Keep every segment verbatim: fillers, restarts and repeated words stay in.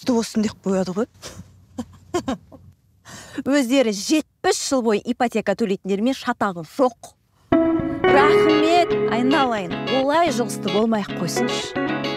құтты болсын деп қояды ғой. Өздері жетпіс жыл бойы ипотека төлейтіндермен шатағы жоқ. Рахмет, айналайын, олай жұғысты болмай-ақ қойсыншы.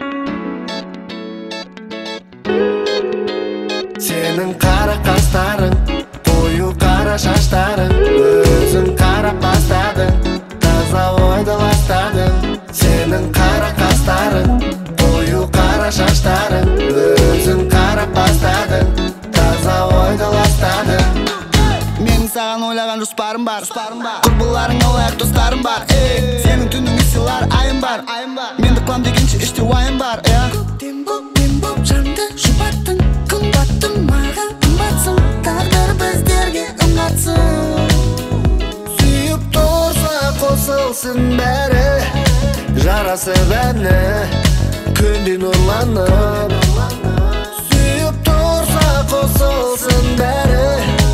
Сенің қара қастарың, қою қара шаштарың, өзің қарап бастадың, таза ойды ластадың. Сенің қара қастарың, қою қара шаштарың, өзің қарап бастадың, таза ойды ластадың. Менің саған ойлаған жоспарым бар, құрбыларың алаяқ достарым бар. Сенің түніңе сыйлар айым бар, менді қылам дегенше іште уайым бар. Көктем көктем боп жанды жұбаттың, күн баттың маған қымбатсың, тағдыр біздерге ыңғатсың. Сүйіп тұрса қосылсын бәрі, жарасып әні күнде нұрланып. Сүйіп тұрса қосылсын бәрі,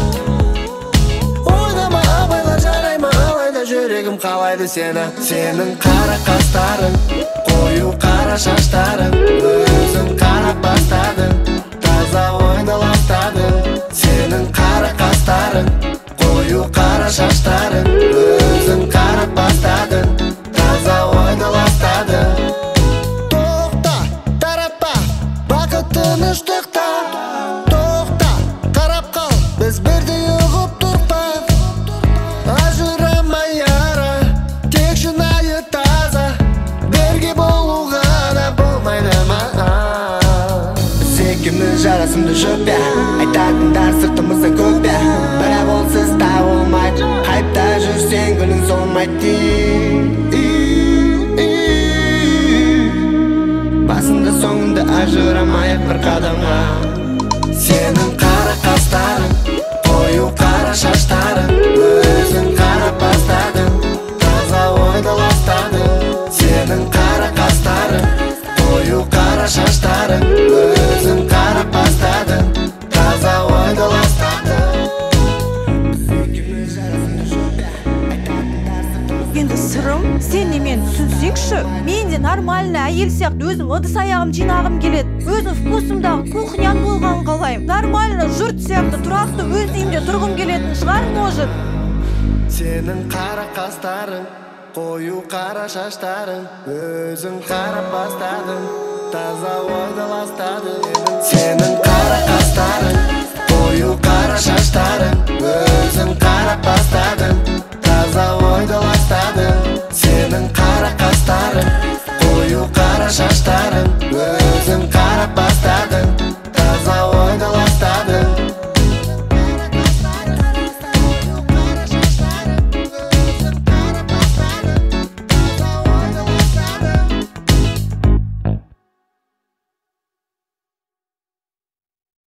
ойлама абайла жарайма, алайда жүрегім қалайды сені. Сенің қара қастарың, қою қара шаштарың, өзің қарап бастадың, таза ойды ластадың. Сенің қара қастарың, қою қара шаштарың, өзің қарап бастадың, таза ойды ластадың. Тоқта, тарапа, бақыт тыныштықта. Тоқта, қарап қал, біз бірдей ұғып тұрпа. Ажырамай ара, тек шынайы таза, бірге болу ғана болмайды ма? Біз екеуміз жарасымды жоқ бе, айтатындар сыртымыздан көп бе, бірақ онсыз табылмайды, қайыпта жүрсең гүлің солмайды. Басында соңында ажырамайық бір қадамға. Сенің қара қастарың, қою қара шаштарың, өзің қарап бастадың, таза ойды ластадың. Сенің қара қастарың, қою қара шаштарың, өзің қарап бастадың, таза ойды ластадың. Енді сырым, сен де мен түсінсекші, мен де нормальный әйел сияқты өзім ыдыс аяғым жинағым келеді. Өзім вкусымдағы кухнян болған қалайым. Нормально жұрт сияқты тұрақты өз үйімде тұрғым келетін шығар, может. Сенің қара қастарың, қою қара шаштарың, өзің қарап бастадың, таза ойды ластадың.